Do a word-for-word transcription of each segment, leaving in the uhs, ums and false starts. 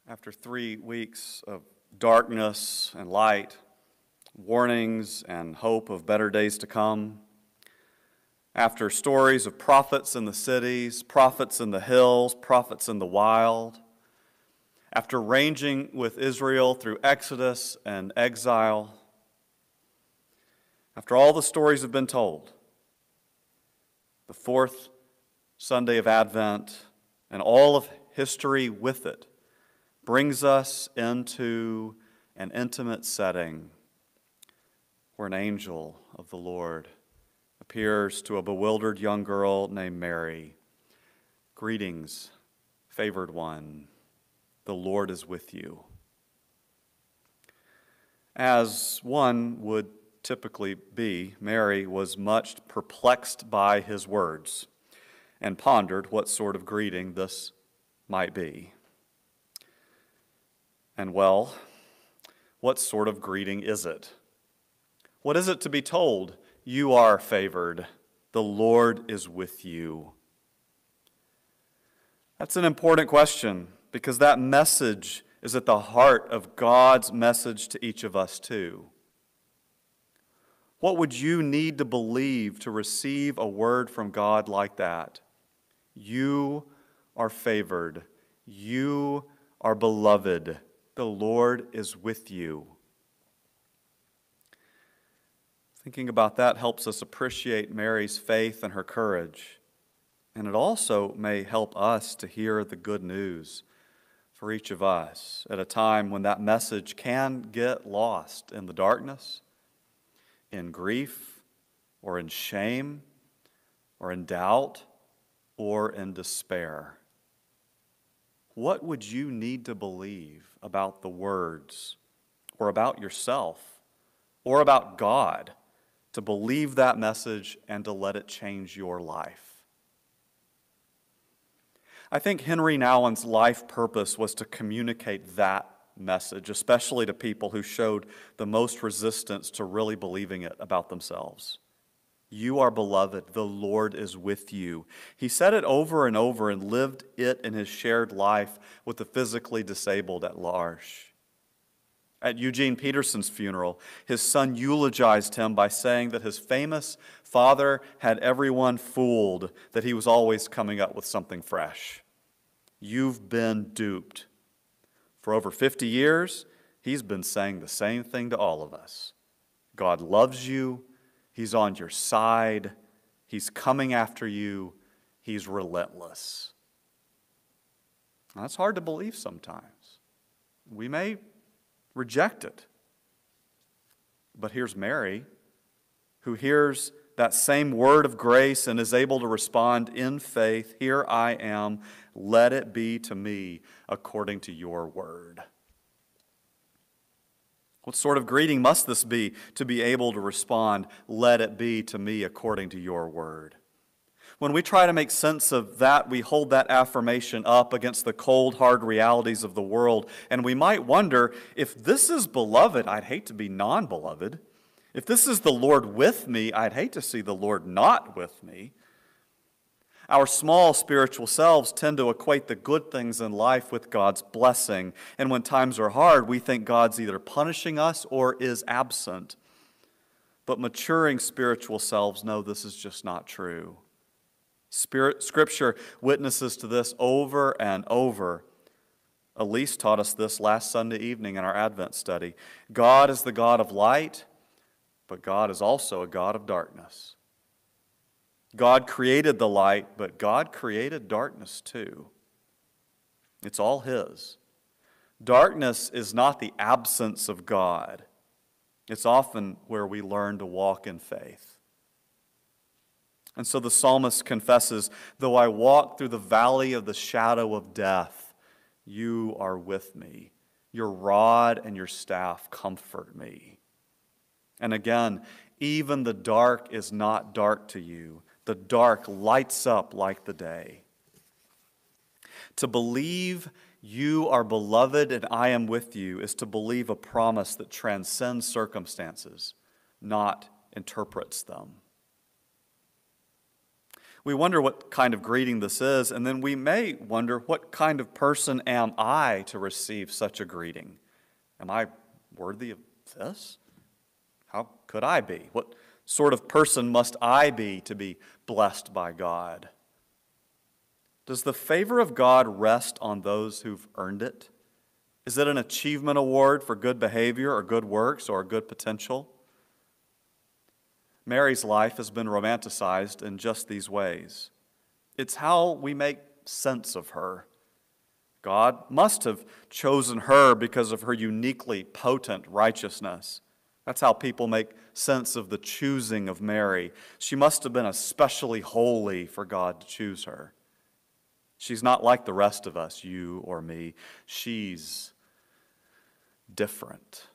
After three weeks of darkness and light, warnings and hope of better days to come, after stories of prophets in the cities, prophets in the hills, prophets in the wild, after ranging with Israel through Exodus and exile, after all the stories have been told, the fourth Sunday of Advent and all of history with it brings us into an intimate setting where an angel of the Lord appears to a bewildered young girl named Mary. Greetings, favored one. The Lord is with you. As one would typically be, Mary was much perplexed by his words and pondered what sort of greeting this might be. And well, what sort of greeting is it? What is it to be told, you are favored, the Lord is with you? That's an important question because that message is at the heart of God's message to each of us too. What would you need to believe to receive a word from God like that? You are favored. You are beloved. The Lord is with you. Thinking about that helps us appreciate Mary's faith and her courage. And it also may help us to hear the good news for each of us at a time when that message can get lost in the darkness, in grief, or in shame, or in doubt, or in despair. What would you need to believe about the words, or about yourself, or about God to believe that message and to let it change your life? I think Henry Nouwen's life purpose was to communicate that message, especially to people who showed the most resistance to really believing it about themselves. You are beloved, the Lord is with you. He said it over and over and lived it in his shared life with the physically disabled at L'Arche. At Eugene Peterson's funeral, his son eulogized him by saying that his famous father had everyone fooled, that he was always coming up with something fresh. You've been duped. For over fifty years, he's been saying the same thing to all of us. God loves you. He's on your side. He's coming after you. He's relentless. Now, that's hard to believe sometimes. We may reject it. But here's Mary, who hears that same word of grace and is able to respond in faith. Here I am. Let it be to me according to your word. What sort of greeting must this be to be able to respond, let it be to me according to your word? When we try to make sense of that, we hold that affirmation up against the cold, hard realities of the world, and we might wonder, if this is beloved, I'd hate to be non-beloved. If this is the Lord with me, I'd hate to see the Lord not with me. Our small spiritual selves tend to equate the good things in life with God's blessing. And when times are hard, we think God's either punishing us or is absent. But maturing spiritual selves know this is just not true. Spirit, Scripture witnesses to this over and over. Elise taught us this last Sunday evening in our Advent study. God is the God of light, but God is also a God of darkness. God created the light, but God created darkness too. It's all His. Darkness is not the absence of God. It's often where we learn to walk in faith. And so the psalmist confesses, though I walk through the valley of the shadow of death, you are with me. Your rod and your staff comfort me. And again, even the dark is not dark to you. The dark lights up like the day. To believe you are beloved and I am with you is to believe a promise that transcends circumstances, not interprets them. We wonder what kind of greeting this is, and then we may wonder, what kind of person am I to receive such a greeting? Am I worthy of this? How could I be? What sort of person must I be to be blessed by God? Does the favor of God rest on those who've earned it? Is it an achievement award for good behavior or good works or good potential? Mary's life has been romanticized in just these ways. It's how we make sense of her. God must have chosen her because of her uniquely potent righteousness. That's how people make sense of the choosing of Mary. She must have been especially holy for God to choose her. She's not like the rest of us, you or me. She's different.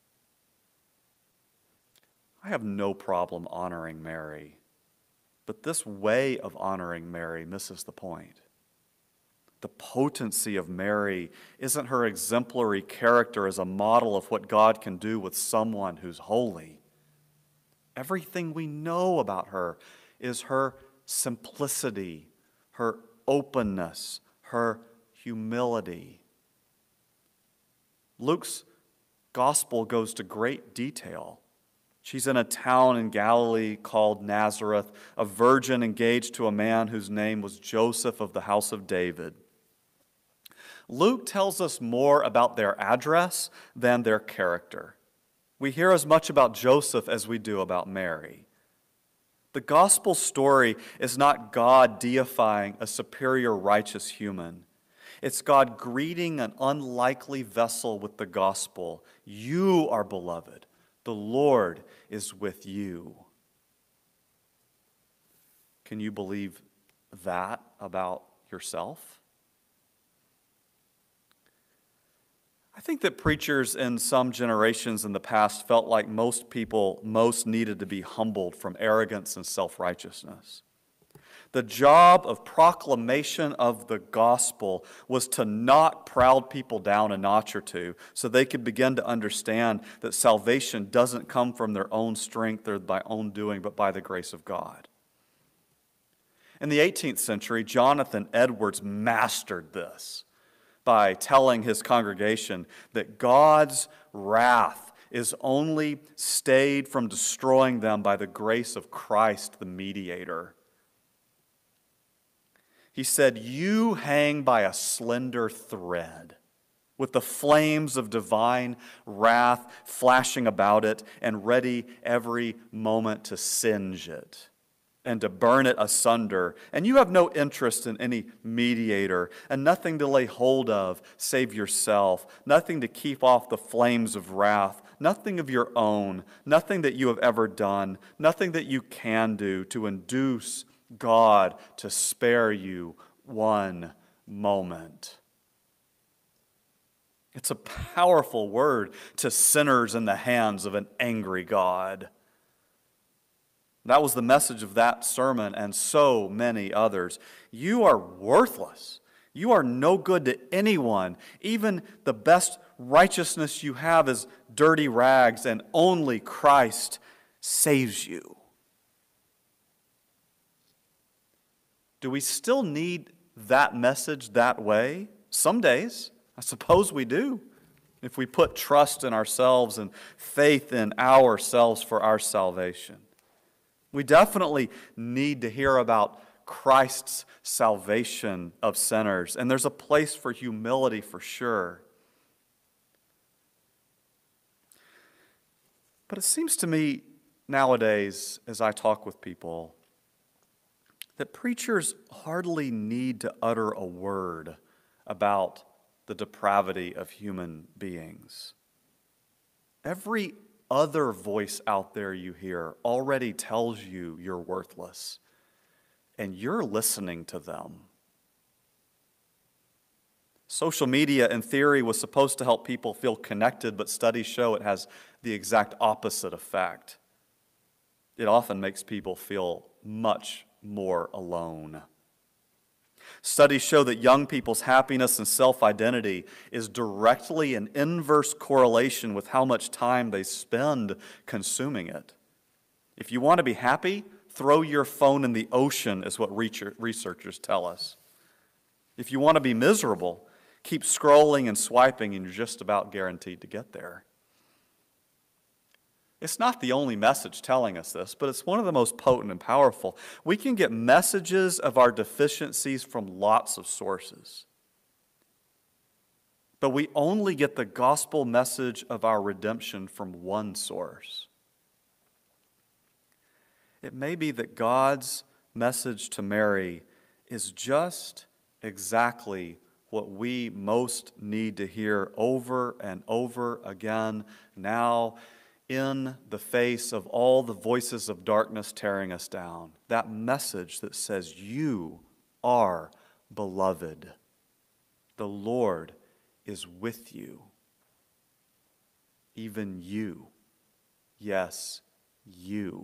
I have no problem honoring Mary, but this way of honoring Mary misses the point. The potency of Mary isn't her exemplary character as a model of what God can do with someone who's holy. Everything we know about her is her simplicity, her openness, her humility. Luke's gospel goes to great detail. She's in a town in Galilee called Nazareth, a virgin engaged to a man whose name was Joseph of the house of David. Luke tells us more about their address than their character. We hear as much about Joseph as we do about Mary. The gospel story is not God deifying a superior righteous human. It's God greeting an unlikely vessel with the gospel. You are beloved. The Lord is with you. Can you believe that about yourself? I think that preachers in some generations in the past felt like most people most needed to be humbled from arrogance and self-righteousness. The job of proclamation of the gospel was to knock proud people down a notch or two so they could begin to understand that salvation doesn't come from their own strength or by own doing, but by the grace of God. In the eighteenth century, Jonathan Edwards mastered this by telling his congregation that God's wrath is only stayed from destroying them by the grace of Christ, the mediator. He said, "You hang by a slender thread, with the flames of divine wrath flashing about it and ready every moment to singe it and to burn it asunder. And you have no interest in any mediator and nothing to lay hold of save yourself, nothing to keep off the flames of wrath, nothing of your own, nothing that you have ever done, nothing that you can do to induce God to spare you one moment." It's a powerful word to sinners in the hands of an angry God. That was the message of that sermon and so many others. You are worthless. You are no good to anyone. Even the best righteousness you have is dirty rags, and only Christ saves you. Do we still need that message that way? Some days. I suppose we do. If we put trust in ourselves and faith in ourselves for our salvation. We definitely need to hear about Christ's salvation of sinners. And there's a place for humility for sure. But it seems to me nowadays, as I talk with people, that preachers hardly need to utter a word about the depravity of human beings. Every other voice out there you hear already tells you you're worthless, and you're listening to them. Social media, in theory, was supposed to help people feel connected, but studies show it has the exact opposite effect. It often makes people feel much more alone. Studies show that young people's happiness and self-identity is directly in inverse correlation with how much time they spend consuming it. If you want to be happy, throw your phone in the ocean, is what researchers tell us. If you want to be miserable, keep scrolling and swiping, and you're just about guaranteed to get there. It's not the only message telling us this, but it's one of the most potent and powerful. We can get messages of our deficiencies from lots of sources. But we only get the gospel message of our redemption from one source. It may be that God's message to Mary is just exactly what we most need to hear over and over again now, in the face of all the voices of darkness tearing us down. That message that says, you are beloved. The Lord is with you. Even you. Yes, you.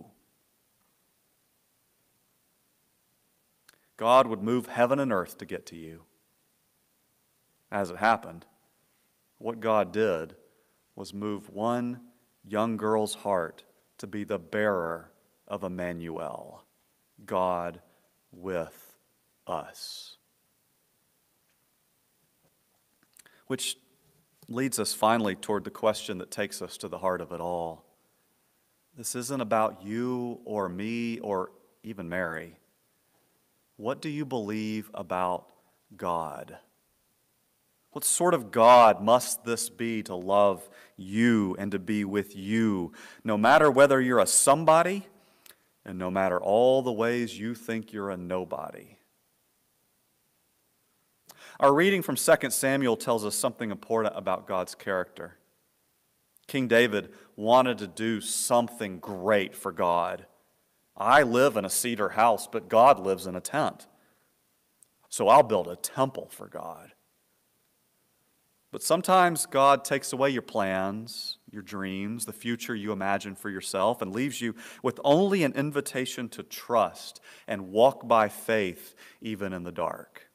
God would move heaven and earth to get to you. As it happened, what God did was move one young girl's heart to be the bearer of Emmanuel, God with us. Which leads us finally toward the question that takes us to the heart of it all. This isn't about you or me or even Mary. What do you believe about God? What sort of God must this be to love you and to be with you, no matter whether you're a somebody and no matter all the ways you think you're a nobody? Our reading from Second Samuel tells us something important about God's character. King David wanted to do something great for God. I live in a cedar house, but God lives in a tent. So I'll build a temple for God. But sometimes God takes away your plans, your dreams, the future you imagine for yourself, and leaves you with only an invitation to trust and walk by faith even in the dark.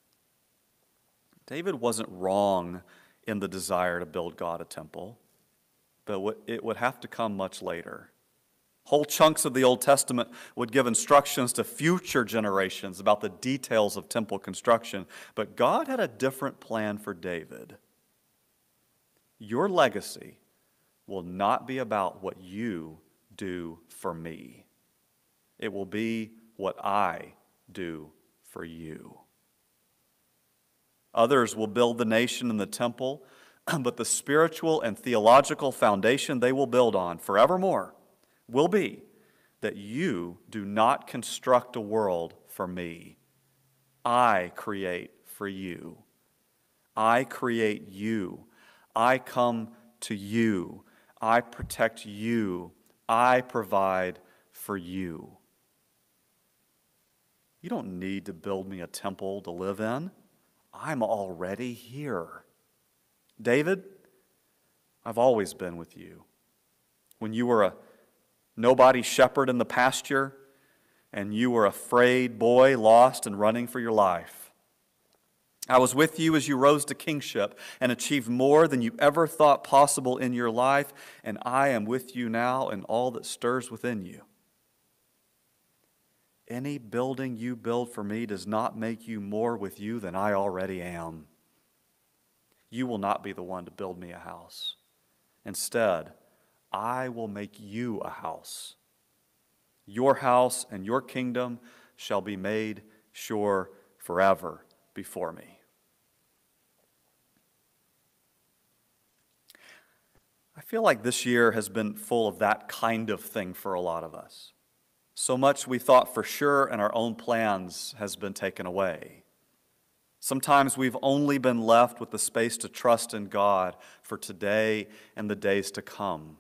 David wasn't wrong in the desire to build God a temple, but it would have to come much later. Whole chunks of the Old Testament would give instructions to future generations about the details of temple construction, but God had a different plan for David. Your legacy will not be about what you do for me. It will be what I do for you. Others will build the nation and the temple, but the spiritual and theological foundation they will build on forevermore will be that you do not construct a world for me. I create for you. I create you. I come to you. I protect you. I provide for you. You don't need to build me a temple to live in. I'm already here. David, I've always been with you. When you were a nobody shepherd in the pasture and you were a frayed boy lost and running for your life, I was with you as you rose to kingship and achieved more than you ever thought possible in your life, and I am with you now in all that stirs within you. Any building you build for me does not make you more with you than I already am. You will not be the one to build me a house. Instead, I will make you a house. Your house and your kingdom shall be made sure forever before me. I feel like this year has been full of that kind of thing for a lot of us. So much we thought for sure and our own plans has been taken away. Sometimes we've only been left with the space to trust in God for today and the days to come.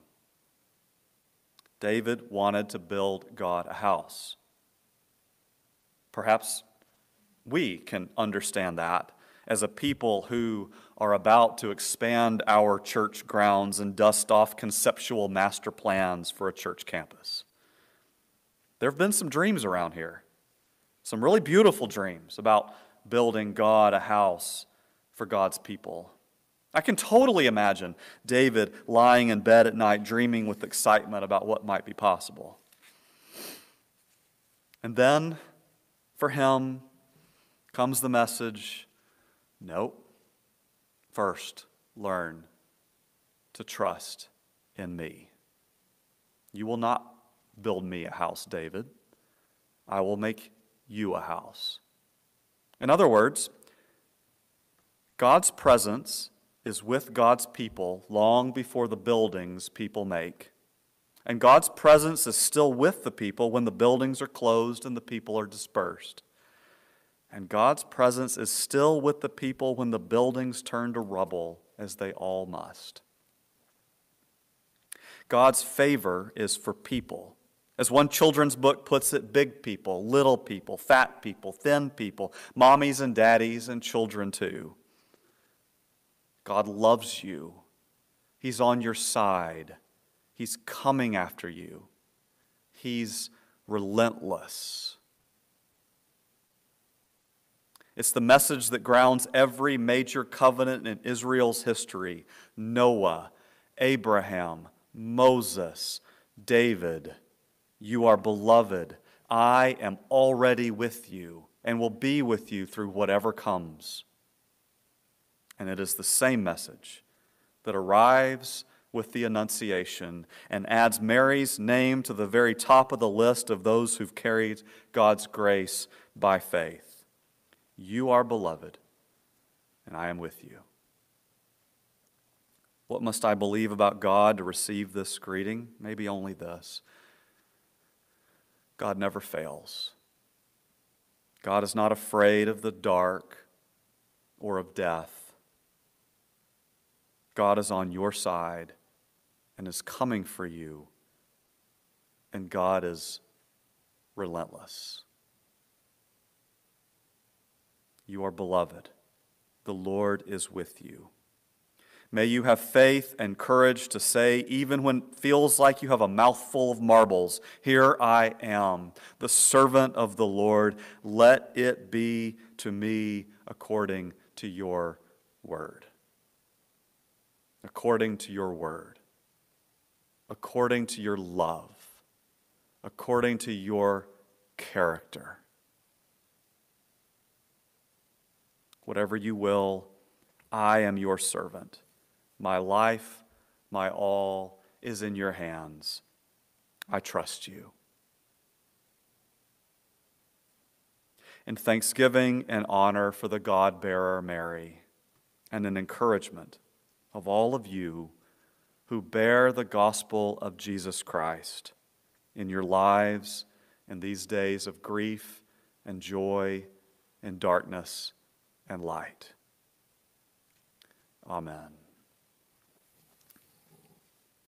David wanted to build God a house. Perhaps we can understand that as a people who are about to expand our church grounds and dust off conceptual master plans for a church campus. There have been some dreams around here, some really beautiful dreams about building God a house for God's people. I can totally imagine David lying in bed at night dreaming with excitement about what might be possible. And then, for him, comes the message, nope. First, learn to trust in me. You will not build me a house, David. I will make you a house. In other words, God's presence is with God's people long before the buildings people make. And God's presence is still with the people when the buildings are closed and the people are dispersed. And God's presence is still with the people when the buildings turn to rubble, as they all must. God's favor is for people. As one children's book puts it, big people, little people, fat people, thin people, mommies and daddies and children too. God loves you. He's on your side. He's coming after you. He's relentless. It's the message that grounds every major covenant in Israel's history. Noah, Abraham, Moses, David. You are beloved. I am already with you and will be with you through whatever comes. And it is the same message that arrives with the Annunciation and adds Mary's name to the very top of the list of those who've carried God's grace by faith. You are beloved, and I am with you. What must I believe about God to receive this greeting? Maybe only this. God never fails. God is not afraid of the dark or of death. God is on your side and is coming for you, and God is relentless. You are beloved. The Lord is with you. May you have faith and courage to say, even when it feels like you have a mouthful of marbles, here I am, the servant of the Lord. Let it be to me according to your word. According to your word. According to your love. According to your character. Whatever you will, I am your servant. My life, my all is in your hands. I trust you. In thanksgiving and honor for the God-bearer Mary, and an encouragement of all of you who bear the gospel of Jesus Christ in your lives in these days of grief and joy and darkness and light. Amen.